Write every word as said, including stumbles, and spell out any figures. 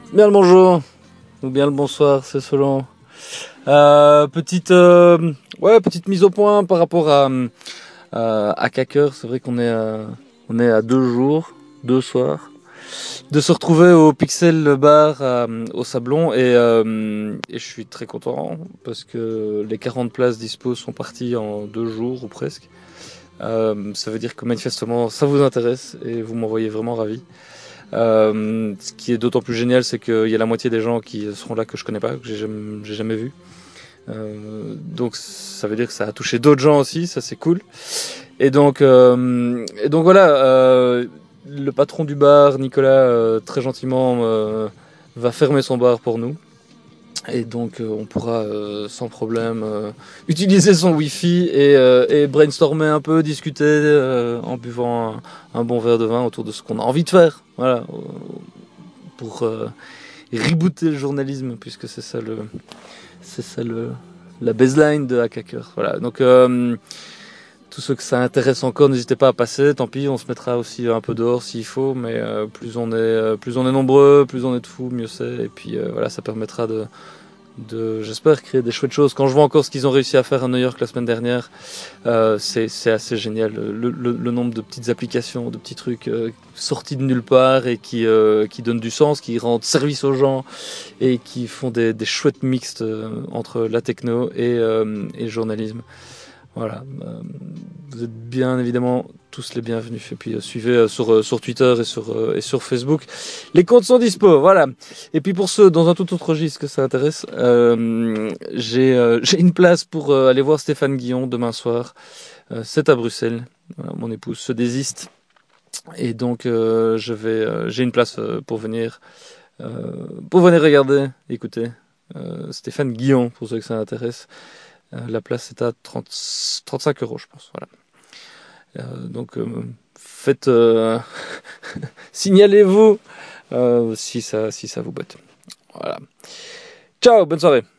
Bien le bonjour, ou bien le bonsoir, c'est selon. Euh, petite, euh, ouais, petite mise au point par rapport à, à, à Kaker. C'est vrai qu'on est, à, on est à deux jours, deux soirs, de se retrouver au Pixel Bar à- au Sablon et, euh, et je suis très content parce que les quarante places dispo sont parties en deux jours ou presque. Euh, ça veut dire que manifestement ça vous intéresse et vous m'envoyez vraiment ravi. Euh, ce qui est d'autant plus génial, c'est qu'il y a la moitié des gens qui seront là que je connais pas, que j'ai jamais, j'ai jamais vu. Euh, donc ça veut dire que ça a touché d'autres gens aussi, ça c'est cool. Et donc, euh, et donc voilà, euh, le patron du bar, Nicolas, euh, très gentiment, euh, va fermer son bar pour nous. Et donc euh, on pourra euh, sans problème euh, utiliser son wifi et, euh, et brainstormer un peu, discuter euh, en buvant un, un bon verre de vin autour de ce qu'on a envie de faire. Voilà, euh, pour euh, rebooter le journalisme, puisque c'est ça le, c'est ça le, la baseline de Hacker. Voilà. Donc euh, tous ceux que ça intéresse encore, n'hésitez pas à passer. Tant pis, on se mettra aussi un peu dehors s'il faut, mais euh, plus on est, euh, plus on est nombreux, plus on est de fous, mieux c'est. Et puis euh, voilà, ça permettra de de, j'espère, créer des chouettes choses. Quand je vois encore ce qu'ils ont réussi à faire à New York la semaine dernière, euh, c'est, c'est assez génial. Le, le, le nombre de petites applications, de petits trucs euh, sortis de nulle part et qui, euh, qui donnent du sens, qui rendent service aux gens et qui font des, des chouettes mixtes euh, entre la techno et, euh, et le journalisme. Voilà, euh, vous êtes bien évidemment tous les bienvenus. Et puis euh, suivez euh, sur, euh, sur Twitter et sur, euh, et sur Facebook. Les comptes sont dispo, voilà. Et puis pour ceux dans un tout autre registre que ça intéresse, euh, j'ai, euh, j'ai une place pour euh, aller voir Stéphane Guillon demain soir. Euh, c'est à Bruxelles. Voilà, mon épouse se désiste. Et donc euh, je vais, euh, j'ai une place euh, pour venir, euh, pour venir regarder, écouter. Euh, Stéphane Guillon, pour ceux que ça intéresse. Euh, la place est à trente, trente-cinq euros, je pense. Voilà. Euh, donc, euh, faites, euh, signalez-vous euh, si ça, si ça vous botte. Voilà. Ciao, bonne soirée.